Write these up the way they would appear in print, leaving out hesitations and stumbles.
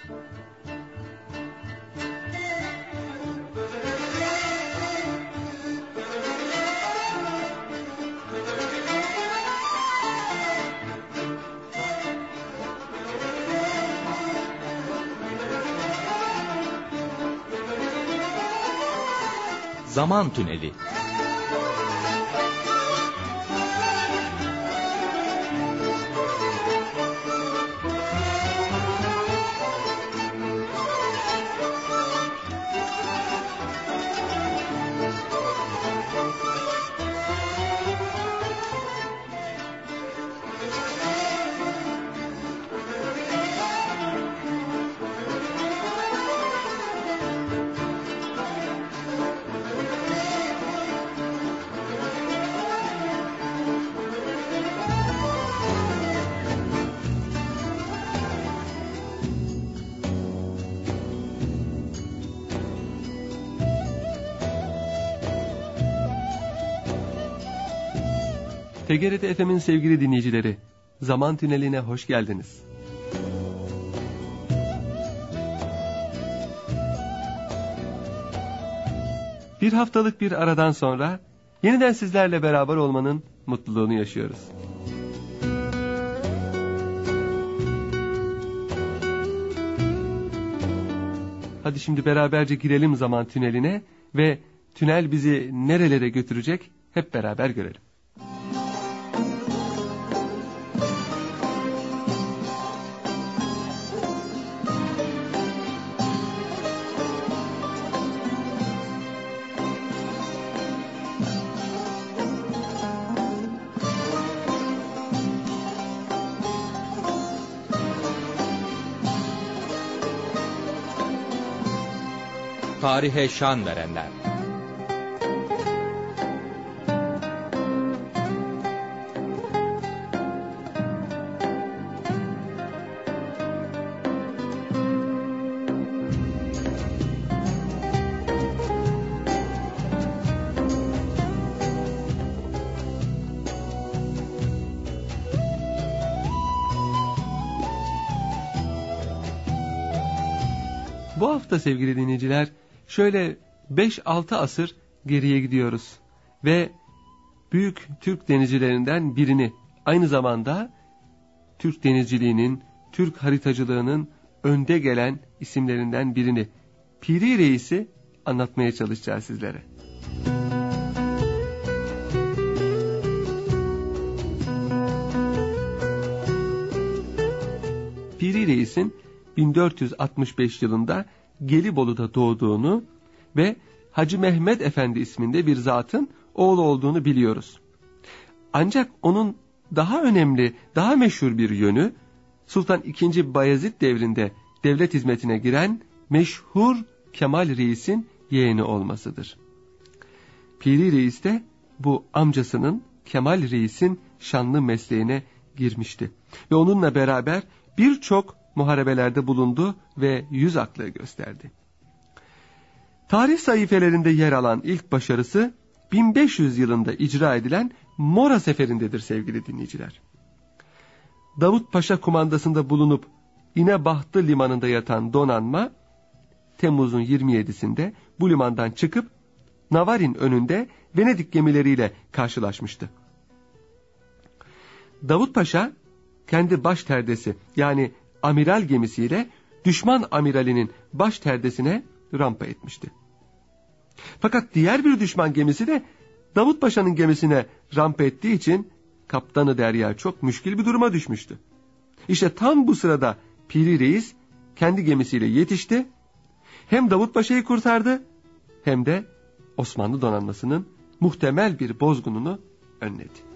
Zaman Tüneli. TGRT FM'in sevgili dinleyicileri, Zaman Tüneli'ne hoş geldiniz. Bir haftalık bir aradan sonra yeniden sizlerle beraber olmanın mutluluğunu yaşıyoruz. Hadi şimdi beraberce girelim Zaman Tüneli'ne ve tünel bizi nerelere götürecek hep beraber görelim. Tarihe şan verenler. Bu hafta sevgili dinleyiciler, şöyle 5-6 asır geriye gidiyoruz ve büyük Türk denizcilerinden birini, aynı zamanda Türk denizciliğinin, Türk haritacılığının önde gelen isimlerinden birini, Piri Reis'i anlatmaya çalışacağız sizlere. Piri Reis'in 1465 yılında Gelibolu'da doğduğunu ve Hacı Mehmet Efendi isminde bir zatın oğlu olduğunu biliyoruz. Ancak onun daha önemli, daha meşhur bir yönü, Sultan II. Bayezid devrinde devlet hizmetine giren meşhur Kemal Reis'in yeğeni olmasıdır. Piri Reis de bu amcasının, Kemal Reis'in şanlı mesleğine girmişti. Ve onunla beraber birçok muharebelerde bulundu ve yüz aklı gösterdi. Tarih sayfelerinde yer alan ilk başarısı 1500 yılında icra edilen Mora Seferi'ndedir sevgili dinleyiciler. Davut Paşa kumandasında bulunup İnebahtı limanında yatan donanma Temmuz'un 27'sinde bu limandan çıkıp Navarin önünde Venedik gemileriyle karşılaşmıştı. Davut Paşa kendi baş terdesi yani amiral gemisiyle düşman amiralinin baş terdesine rampa etmişti. Fakat diğer bir düşman gemisi de Davut Paşa'nın gemisine rampa ettiği için kaptanı derya çok müşkil bir duruma düşmüştü. İşte tam bu sırada Piri Reis kendi gemisiyle yetişti. Hem Davut Paşa'yı kurtardı hem de Osmanlı donanmasının muhtemel bir bozgununu önledi.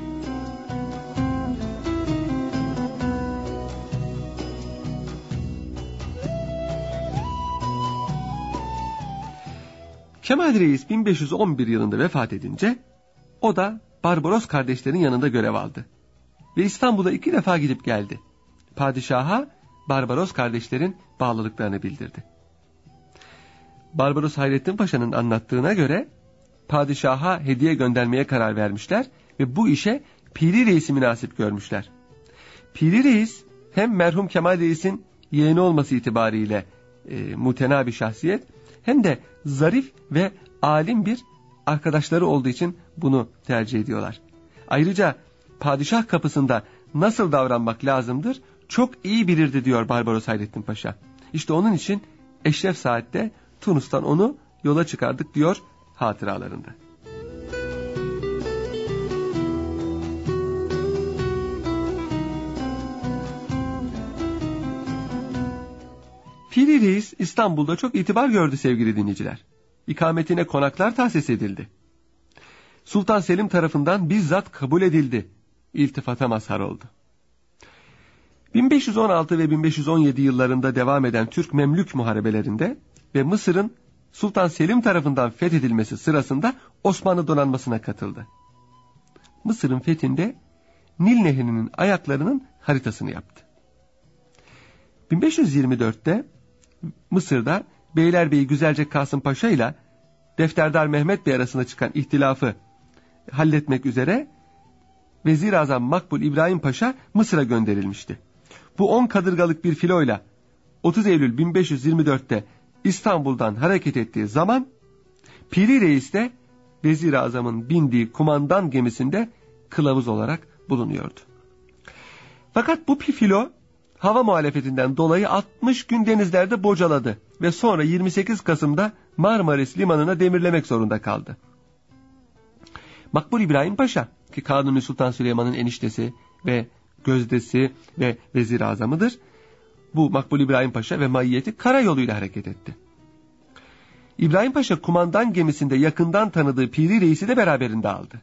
Kemal Reis 1511 yılında vefat edince o da Barbaros kardeşlerin yanında görev aldı. Ve İstanbul'a 2 defa gidip geldi. Padişaha Barbaros kardeşlerin bağlılıklarını bildirdi. Barbaros Hayrettin Paşa'nın anlattığına göre padişaha hediye göndermeye karar vermişler ve bu işe Piri Reis'i münasip görmüşler. Piri Reis hem merhum Kemal Reis'in yeğeni olması itibariyle mutena bir şahsiyet, hem de zarif ve alim bir arkadaşları olduğu için bunu tercih ediyorlar. Ayrıca padişah kapısında nasıl davranmak lazımdır çok iyi bilirdi diyor Barbaros Hayrettin Paşa. İşte onun için eşref saatte Tunus'tan onu yola çıkardık diyor hatıralarında. Piri Reis İstanbul'da çok itibar gördü sevgili dinleyiciler. İkametine konaklar tahsis edildi. Sultan Selim tarafından bizzat kabul edildi. İltifata mazhar oldu. 1516 ve 1517 yıllarında devam eden Türk-Memlük muharebelerinde ve Mısır'ın Sultan Selim tarafından fethedilmesi sırasında Osmanlı donanmasına katıldı. Mısır'ın fethinde Nil Nehri'nin ayaklarının haritasını yaptı. 1524'te Mısır'da Beylerbeyi Güzelce Kasım Paşa ile Defterdar Mehmet Bey arasında çıkan ihtilafı halletmek üzere Vezir-i Azam Makbul İbrahim Paşa Mısır'a gönderilmişti. Bu 10 kadırgalık bir filoyla 30 Eylül 1524'te İstanbul'dan hareket ettiği zaman Piri Reis de Vezir-i Azam'ın bindiği kumandan gemisinde kılavuz olarak bulunuyordu. Fakat bu filo hava muhalefetinden dolayı 60 gün denizlerde bocaladı ve sonra 28 Kasım'da Marmaris Limanı'na demirlemek zorunda kaldı. Makbul İbrahim Paşa ki Kanuni Sultan Süleyman'ın eniştesi ve gözdesi ve vezir-i azamıdır. Bu Makbul İbrahim Paşa ve maiyeti karayoluyla hareket etti. İbrahim Paşa kumandan gemisinde yakından tanıdığı Piri Reis'i de beraberinde aldı.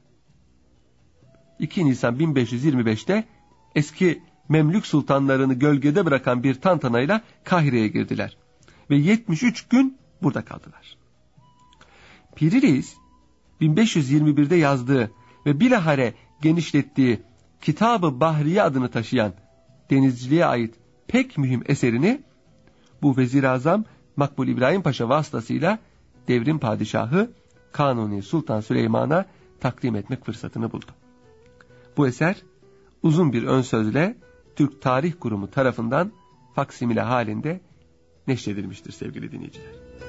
2 Nisan 1525'te eski Memlük sultanlarını gölgede bırakan bir tantanayla Kahire'ye girdiler ve 73 gün burada kaldılar. Piri Reis 1521'de yazdığı ve bilahare genişlettiği Kitab-ı Bahriye adını taşıyan denizciliğe ait pek mühim eserini bu Vezir-i Azam Makbul İbrahim Paşa vasıtasıyla devrim padişahı Kanuni Sultan Süleyman'a takdim etmek fırsatını buldu. Bu eser uzun bir ön sözle Türk Tarih Kurumu tarafından faksimile halinde neşredilmiştir sevgili dinleyiciler.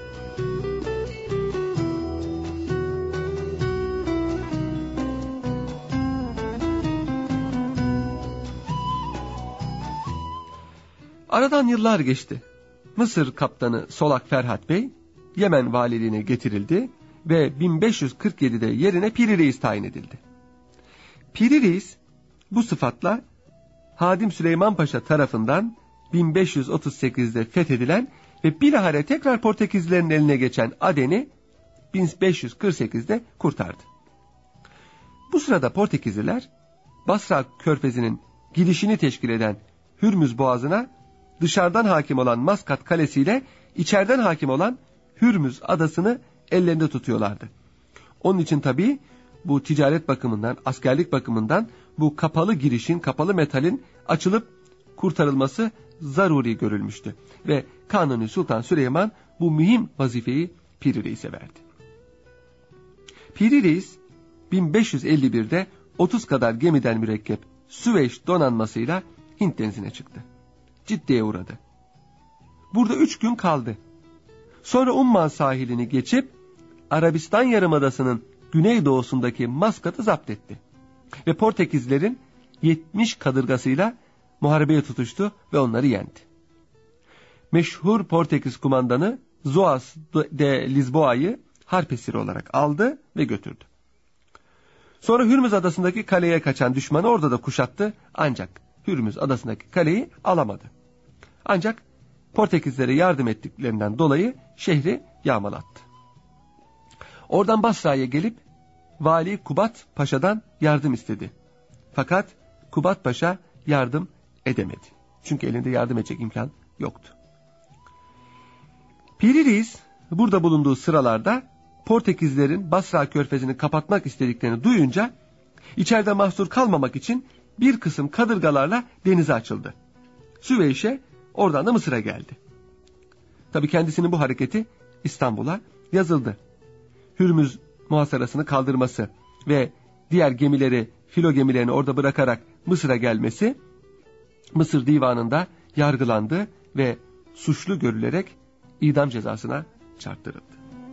Aradan yıllar geçti. Mısır kaptanı Solak Ferhat Bey Yemen valiliğine getirildi ve 1547'de yerine Piri Reis tayin edildi. Piri Reis bu sıfatla Hadim Süleyman Paşa tarafından 1538'de fethedilen ve bilahare tekrar Portekizlilerin eline geçen Aden'i 1548'de kurtardı. Bu sırada Portekizliler Basra Körfezi'nin girişini teşkil eden Hürmüz Boğazı'na dışarıdan hakim olan Maskat Kalesi ile içeriden hakim olan Hürmüz Adası'nı ellerinde tutuyorlardı. Onun için tabii bu ticaret bakımından, askerlik bakımından bu kapalı girişin, kapalı metalin açılıp kurtarılması zaruri görülmüştü. Ve Kanuni Sultan Süleyman bu mühim vazifeyi Piri Reis'e verdi. Piri Reis 1551'de 30 kadar gemiden mürekkep Süveyş donanmasıyla Hint denizine çıktı. Cidde'ye uğradı. Burada 3 gün kaldı. Sonra Umman sahilini geçip Arabistan Yarımadası'nın güneydoğusundaki Maskat'ı zapt etti. Ve Portekizlerin 70 kadırgasıyla muharebeye tutuştu ve onları yendi. Meşhur Portekiz kumandanı Zoas de Lisboa'yı harp esiri olarak aldı ve götürdü. Sonra Hürmüz Adası'ndaki kaleye kaçan düşmanı orada da kuşattı ancak Hürmüz Adası'ndaki kaleyi alamadı. Ancak Portekizlere yardım ettiklerinden dolayı şehri yağmalattı. Oradan Basra'ya gelip Vali Kubat Paşa'dan yardım istedi. Fakat Kubat Paşa yardım edemedi. Çünkü elinde yardım edecek imkan yoktu. Piri Reis burada bulunduğu sıralarda Portekizlerin Basra Körfezi'ni kapatmak istediklerini duyunca içeride mahsur kalmamak için bir kısım kadırgalarla denize açıldı. Süveyş'e, oradan da Mısır'a geldi. Tabii kendisinin bu hareketi İstanbul'a yazıldı. Hürmüz muhasarasını kaldırması ve diğer gemileri, filo gemilerini orada bırakarak Mısır'a gelmesi, Mısır divanında yargılandı ve suçlu görülerek idam cezasına çarptırıldı.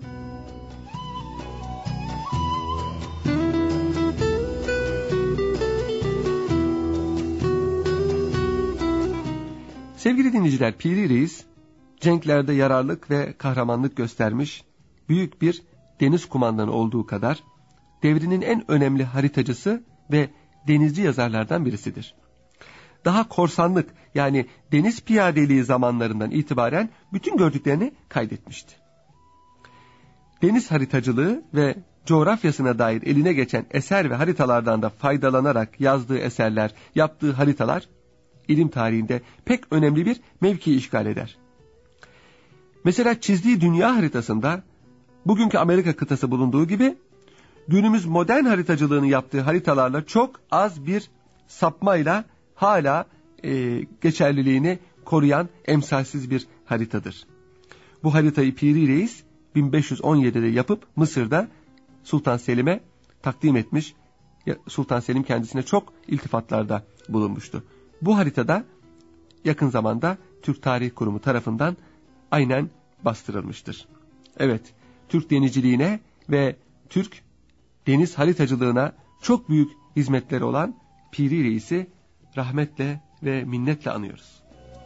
Sevgili dinleyiciler, Piri Reis, cenklerde yararlık ve kahramanlık göstermiş, büyük bir deniz kumandanı olduğu kadar, devrinin en önemli haritacısı ve denizci yazarlardan birisidir. Daha korsanlık, yani deniz piyadeliği zamanlarından itibaren bütün gördüklerini kaydetmişti. Deniz haritacılığı ve coğrafyasına dair eline geçen eser ve haritalardan da faydalanarak yazdığı eserler, yaptığı haritalar, ilim tarihinde pek önemli bir mevki işgal eder. Mesela çizdiği dünya haritasında bugünkü Amerika kıtası bulunduğu gibi günümüz modern haritacılığını yaptığı haritalarla çok az bir sapmayla hala geçerliliğini koruyan emsalsiz bir haritadır. Bu haritayı Piri Reis 1517'de yapıp Mısır'da Sultan Selim'e takdim etmiş. Sultan Selim kendisine çok iltifatlarda bulunmuştu. Bu haritada yakın zamanda Türk Tarih Kurumu tarafından aynen bastırılmıştır. Evet, Türk denizciliğine ve Türk deniz haritacılığına çok büyük hizmetleri olan Piri Reis'i rahmetle ve minnetle anıyoruz.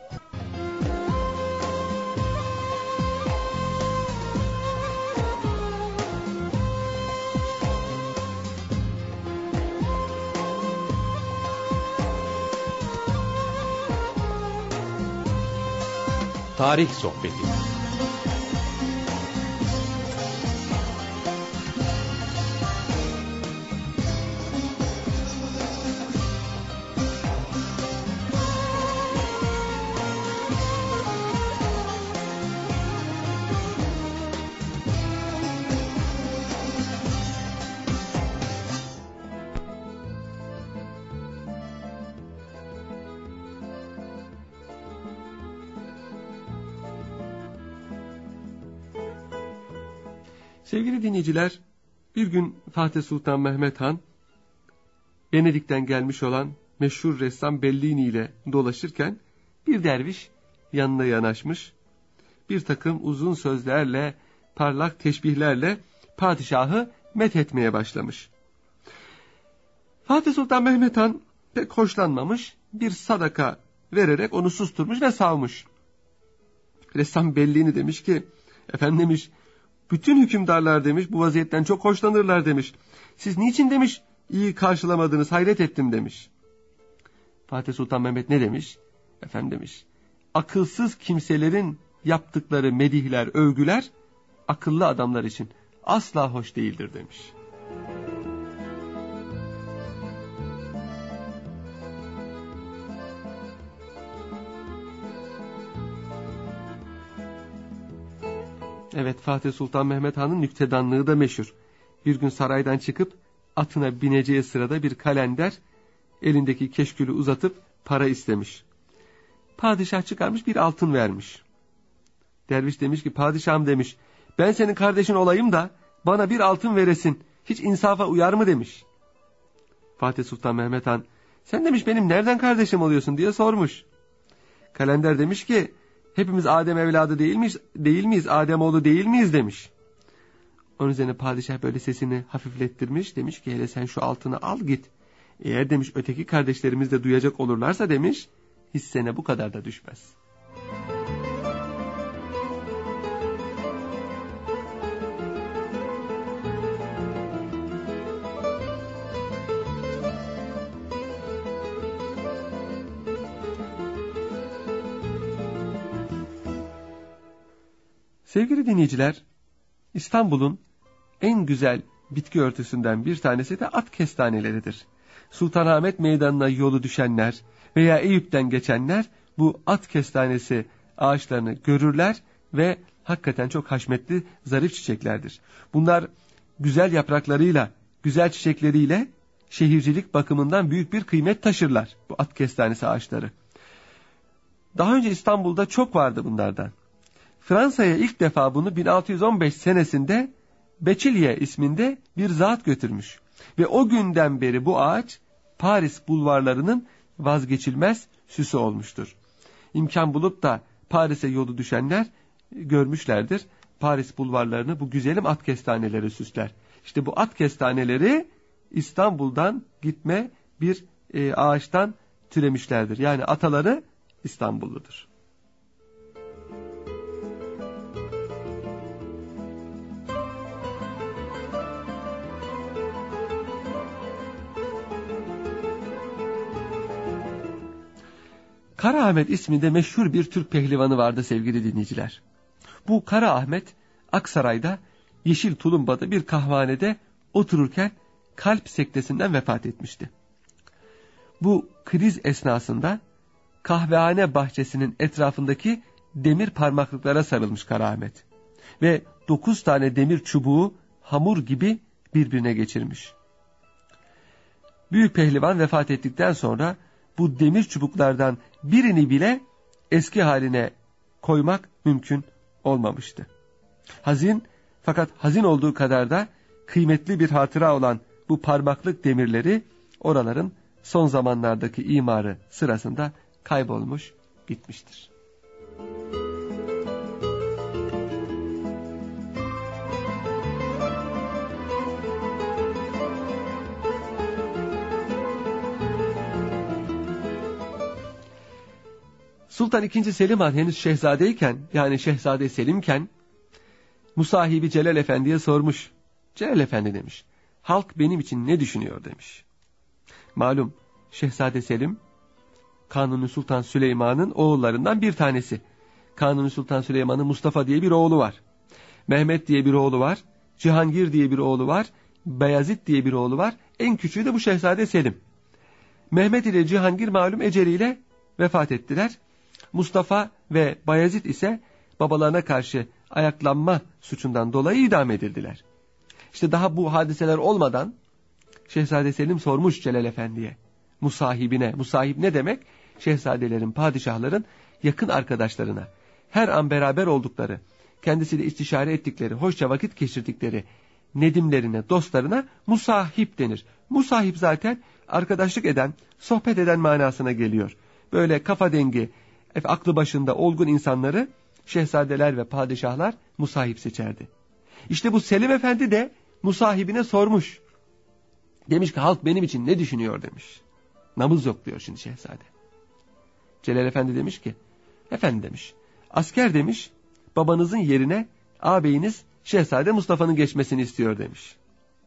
Tarih Sohbeti. Sevgili dinleyiciler, bir gün Fatih Sultan Mehmet Han, Venedik'ten gelmiş olan meşhur ressam Bellini ile dolaşırken bir derviş yanına yanaşmış, bir takım uzun sözlerle, parlak teşbihlerle padişahı methetmeye başlamış. Fatih Sultan Mehmet Han pek hoşlanmamış, bir sadaka vererek onu susturmuş ve savmuş. Ressam Bellini demiş ki, efendim demiş, bütün hükümdarlar demiş bu vaziyetten çok hoşlanırlar demiş. Siz niçin demiş iyi karşılamadınız, hayret ettim demiş. Fatih Sultan Mehmet ne demiş? Efendim demiş, akılsız kimselerin yaptıkları medihler, övgüler akıllı adamlar için asla hoş değildir demiş. Evet, Fatih Sultan Mehmet Han'ın nüktedanlığı da meşhur. Bir gün saraydan çıkıp atına bineceği sırada bir kalender elindeki keşkülü uzatıp para istemiş. Padişah çıkarmış, bir altın vermiş. Derviş demiş ki, padişahım demiş, ben senin kardeşin olayım da bana bir altın veresin, hiç insafa uyar mı demiş. Fatih Sultan Mehmet Han, sen demiş benim nereden kardeşim oluyorsun diye sormuş. Kalender demiş ki, hepimiz Adem evladı değil miyiz, Ademoğlu değil miyiz demiş. Onun üzerine padişah böyle sesini hafiflettirmiş, demiş ki hele sen şu altını al git. Eğer demiş öteki kardeşlerimiz de duyacak olurlarsa demiş, hissene bu kadar da düşmez. Sevgili dinleyiciler, İstanbul'un en güzel bitki örtüsünden bir tanesi de at kestaneleridir. Sultanahmet Meydanı'na yolu düşenler veya Eyüp'ten geçenler bu at kestanesi ağaçlarını görürler ve hakikaten çok haşmetli, zarif çiçeklerdir. Bunlar güzel yapraklarıyla, güzel çiçekleriyle şehircilik bakımından büyük bir kıymet taşırlar bu at kestanesi ağaçları. Daha önce İstanbul'da çok vardı bunlardan. Fransa'ya ilk defa bunu 1615 senesinde Beçilye isminde bir zat götürmüş. Ve o günden beri bu ağaç Paris bulvarlarının vazgeçilmez süsü olmuştur. İmkan bulup da Paris'e yolu düşenler görmüşlerdir. Paris bulvarlarını bu güzelim at kestaneleri süsler. İşte bu at kestaneleri İstanbul'dan gitme bir ağaçtan türemişlerdir. Yani ataları İstanbulludur. Kara Ahmet isminde meşhur bir Türk pehlivanı vardı sevgili dinleyiciler. Bu Kara Ahmet Aksaray'da Yeşil Tulumba'da bir kahvehanede otururken kalp sektesinden vefat etmişti. Bu kriz esnasında kahvehane bahçesinin etrafındaki demir parmaklıklara sarılmış Kara Ahmet ve 9 tane demir çubuğu hamur gibi birbirine geçirmiş. Büyük pehlivan vefat ettikten sonra bu demir çubuklardan birini bile eski haline koymak mümkün olmamıştı. Fakat hazin olduğu kadar da kıymetli bir hatıra olan bu parmaklık demirleri oraların son zamanlardaki imarı sırasında kaybolmuş gitmiştir. Sultan II. Selim Han henüz şehzadeyken, yani Şehzade Selimken musahibi Celal Efendi'ye sormuş. Celal Efendi demiş, halk benim için ne düşünüyor demiş. Malum Şehzade Selim Kanuni Sultan Süleyman'ın oğullarından bir tanesi. Kanuni Sultan Süleyman'ın Mustafa diye bir oğlu var. Mehmet diye bir oğlu var. Cihangir diye bir oğlu var. Beyazıt diye bir oğlu var. En küçüğü de bu Şehzade Selim. Mehmet ile Cihangir malum eceliyle vefat ettiler. Mustafa ve Bayezid ise babalarına karşı ayaklanma suçundan dolayı idam edildiler. İşte daha bu hadiseler olmadan Şehzade Selim sormuş Celal Efendi'ye, musahibine. Musahip ne demek? Şehzadelerin, padişahların yakın arkadaşlarına, her an beraber oldukları, kendisiyle istişare ettikleri, hoşça vakit geçirdikleri nedimlerine, dostlarına musahip denir. Musahip zaten arkadaşlık eden, sohbet eden manasına geliyor. Böyle kafa dengi, aklı başında olgun insanları şehzadeler ve padişahlar musahip seçerdi. İşte bu Selim Efendi de musahibine sormuş. Demiş ki halk benim için ne düşünüyor demiş. Nabız yok diyor şimdi şehzade. Celal Efendi demiş ki, efendi demiş, asker demiş, babanızın yerine ağabeyiniz Şehzade Mustafa'nın geçmesini istiyor demiş.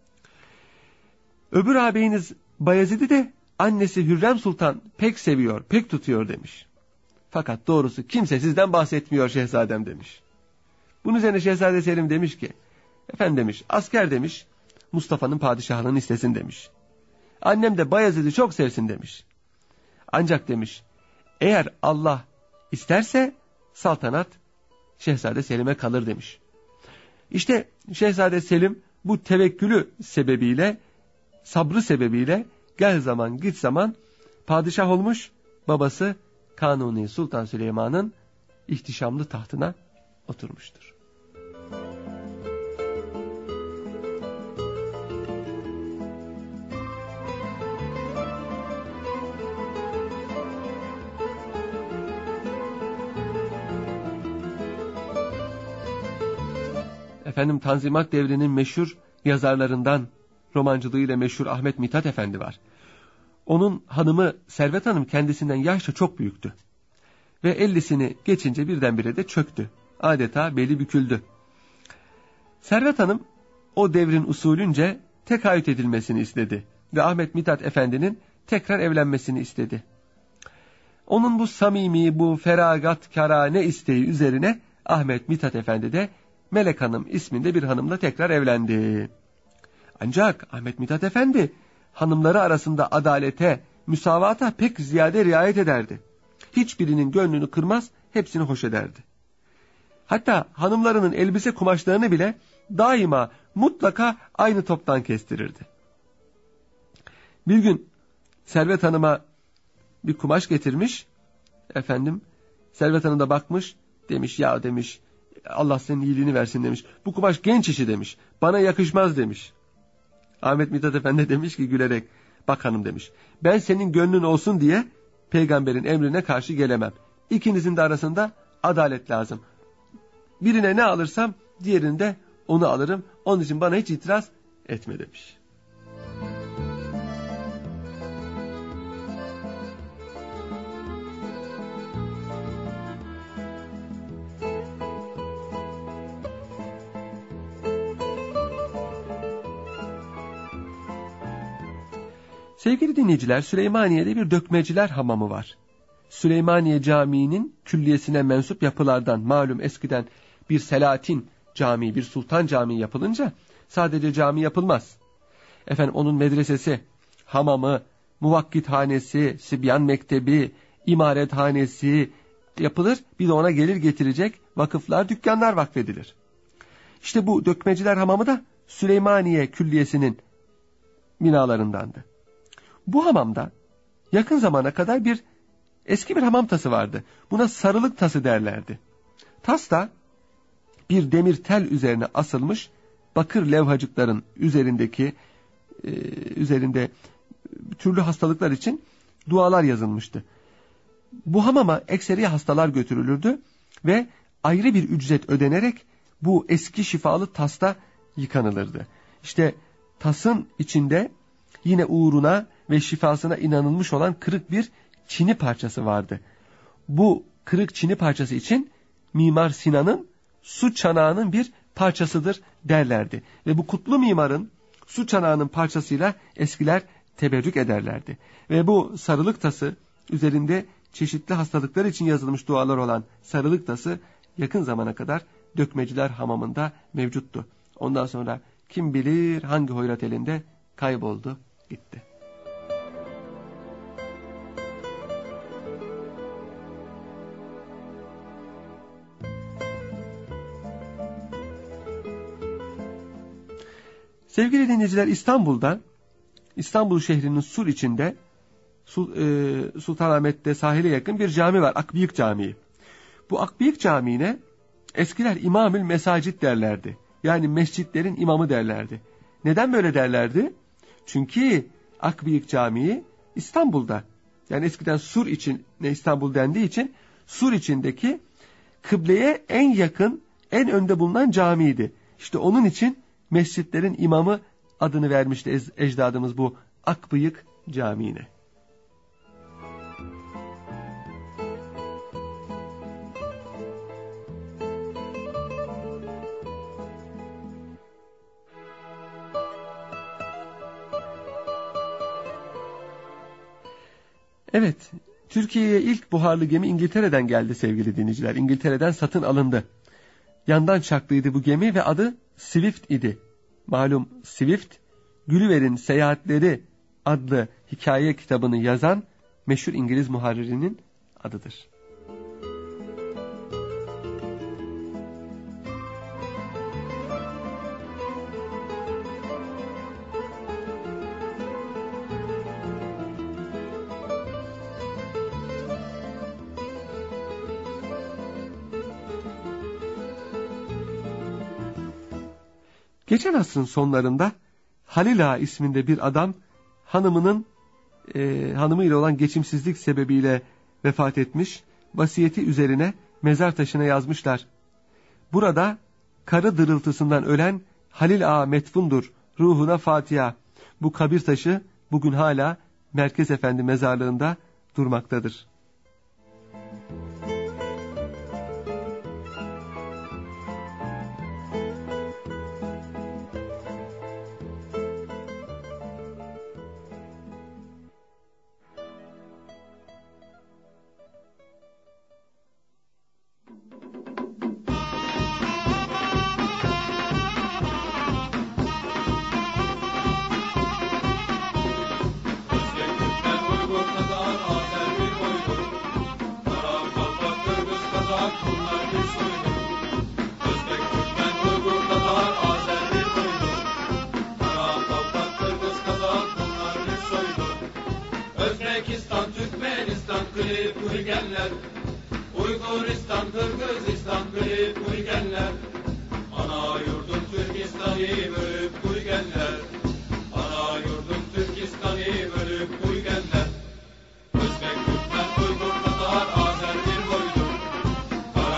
Öbür ağabeyiniz Bayezid'i de annesi Hürrem Sultan pek seviyor, pek tutuyor demiş. Fakat doğrusu kimse sizden bahsetmiyor şehzadem demiş. Bunun üzerine Şehzade Selim demiş ki, efendim demiş, asker demiş, Mustafa'nın padişahlığını istesin demiş. Annem de Bayezid'i çok sevsin demiş. Ancak demiş, eğer Allah isterse saltanat Şehzade Selim'e kalır demiş. İşte Şehzade Selim bu tevekkülü sebebiyle, sabrı sebebiyle gel zaman git zaman padişah olmuş, babası Kanuni Sultan Süleyman'ın ihtişamlı tahtına oturmuştur. Efendim Tanzimat devrinin meşhur yazarlarından, romancılığıyla meşhur Ahmet Mithat Efendi var. Onun hanımı Servet Hanım kendisinden yaşça çok büyüktü. Ve 50'sini geçince birdenbire de çöktü. Adeta beli büküldü. Servet Hanım o devrin usulünce tekayüt edilmesini istedi. Ve Ahmet Mithat Efendi'nin tekrar evlenmesini istedi. Onun bu samimi, bu feragatkârane isteği üzerine Ahmet Mithat Efendi de Melek Hanım isminde bir hanımla tekrar evlendi. Ancak Ahmet Mithat Efendi hanımları arasında adalete, müsavata pek ziyade riayet ederdi. Hiçbirinin gönlünü kırmaz, hepsini hoş ederdi. Hatta hanımlarının elbise kumaşlarını bile daima mutlaka aynı toptan kestirirdi. Bir gün Servet Hanım'a bir kumaş getirmiş. Efendim Servet Hanım da bakmış, demiş ya demiş, Allah senin iyiliğini versin demiş. Bu kumaş genç işi demiş. Bana yakışmaz demiş. Ahmet Mithat Efendi demiş ki gülerek, bak hanım demiş, ben senin gönlün olsun diye peygamberin emrine karşı gelemem. İkinizin de arasında adalet lazım. Birine ne alırsam diğerinde onu alırım. Onun için bana hiç itiraz etme demiş. Sevgili dinleyiciler, Süleymaniye'de bir dökmeciler hamamı var. Süleymaniye Camii'nin külliyesine mensup yapılardan, malum eskiden bir Selahattin Camii, bir Sultan Camii yapılınca sadece cami yapılmaz. Efendim onun medresesi, hamamı, muvakkithanesi, Sibyan Mektebi, imarethanesi yapılır. Bir de ona gelir getirecek vakıflar, dükkanlar vakfedilir. İşte bu dökmeciler hamamı da Süleymaniye Külliyesi'nin binalarındandı. Bu hamamda yakın zamana kadar eski bir hamam tası vardı. Buna sarılık tası derlerdi. Tas da bir demir tel üzerine asılmış bakır levhacıkların üzerinde türlü hastalıklar için dualar yazılmıştı. Bu hamama ekseri hastalar götürülürdü ve ayrı bir ücret ödenerek bu eski şifalı tasta yıkanılırdı. İşte tasın içinde yine uğruna ve şifasına inanılmış olan kırık bir çini parçası vardı. Bu kırık çini parçası için Mimar Sinan'ın su çanağının bir parçasıdır derlerdi. Ve bu kutlu mimarın su çanağının parçasıyla eskiler teberrük ederlerdi. Ve bu sarılık tası, üzerinde çeşitli hastalıklar için yazılmış dualar olan sarılık tası yakın zamana kadar dökmeciler hamamında mevcuttu. Ondan sonra kim bilir hangi hoyrat elinde kayboldu gitti. Sevgili dinleyiciler, İstanbul şehrinin sur içinde Sultanahmet'te sahile yakın bir cami var, Akbıyık Camii. Bu Akbıyık Camii'ne eskiler İmamül Mesacid derlerdi. Yani mescitlerin imamı derlerdi. Neden böyle derlerdi? Çünkü Akbıyık Camii İstanbul'da, yani eskiden sur için İstanbul dendiği için sur içindeki kıbleye en yakın, en önde bulunan camiydi. İşte onun için mescitlerin imamı adını vermişti ecdadımız bu Akbıyık Camii'ne. Evet, Türkiye'ye ilk buharlı gemi İngiltere'den geldi sevgili dinleyiciler. İngiltere'den satın alındı. Yandan çaklıydı bu gemi ve adı Swift idi. Malum Swift, Gulliver'in Seyahatleri adlı hikaye kitabını yazan meşhur İngiliz muharririnin adıdır. Geçen asrın sonlarında Halil Ağa isminde bir adam hanımıyla olan geçimsizlik sebebiyle vefat etmiş. Vasiyeti üzerine mezar taşına yazmışlar. Burada karı dırıltısından ölen Halil Ağa metfundur, ruhuna Fatiha. Bu kabir taşı bugün hala Merkez Efendi mezarlığında durmaktadır. Uyguristan, Kırgızistan bilip uygenler, ana yurdum Türkistan'ı bölüp uygenler, ana yurdum Türkistan'ı bölüp uygenler. Özbek, Türkmen, Uygur, Tatar, Azer bir boydur,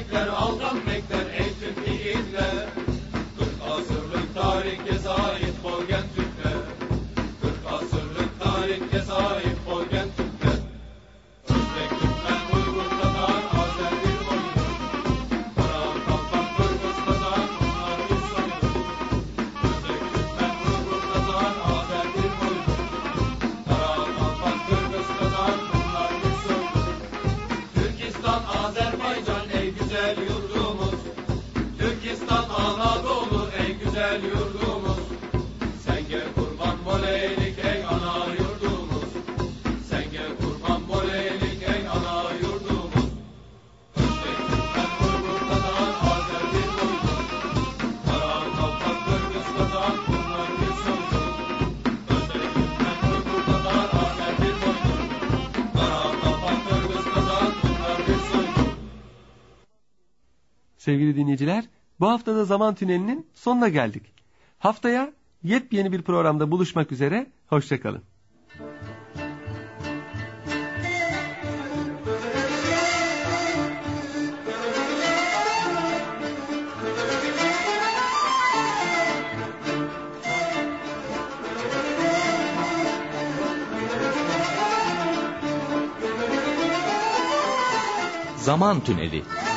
bekler, aldan bekler ey Türk yiğitler. 40 asırlık tarihe sahip Bolgen Türkler. 40 asırlık tarihe sahip Bolgen Türkler. Özbek, Türkmen, Uygur, Tatar, Azer bir boyundur. Karahan, Kalpak, Kırgız, Kazak bunlar bir soydur. Özbek, Türkmen, Uygur, Tatar, Azer bir boyundur. Karahan, Kalpak, Kırgız, Kazak bunlar bir soydur. Türkistan, Azerbaycan ey güzel yurdumuz. Türkistan, Anadolu ey güzel yurdumuz. Sen gel kurban boleylik ey ana yurdumuz. Sen gel kurban boleylik ey ana yurdumuz. Özbek, Türkmen, Uygur, Tatar, Azer bir boyundur. Karahan, Kalpak, Kırgız, Kazak bunlar bir soydur. Özbek, Türkmen, Uygur, Tatar, Azer bir boyundur. Karahan, Kalpak, Kırgız, Kazak bunlar bir soydur. Sevgili dinleyiciler, bu haftada Zaman Tüneli'nin sonuna geldik. Haftaya yepyeni bir programda buluşmak üzere, hoşça kalın. Zaman Tüneli.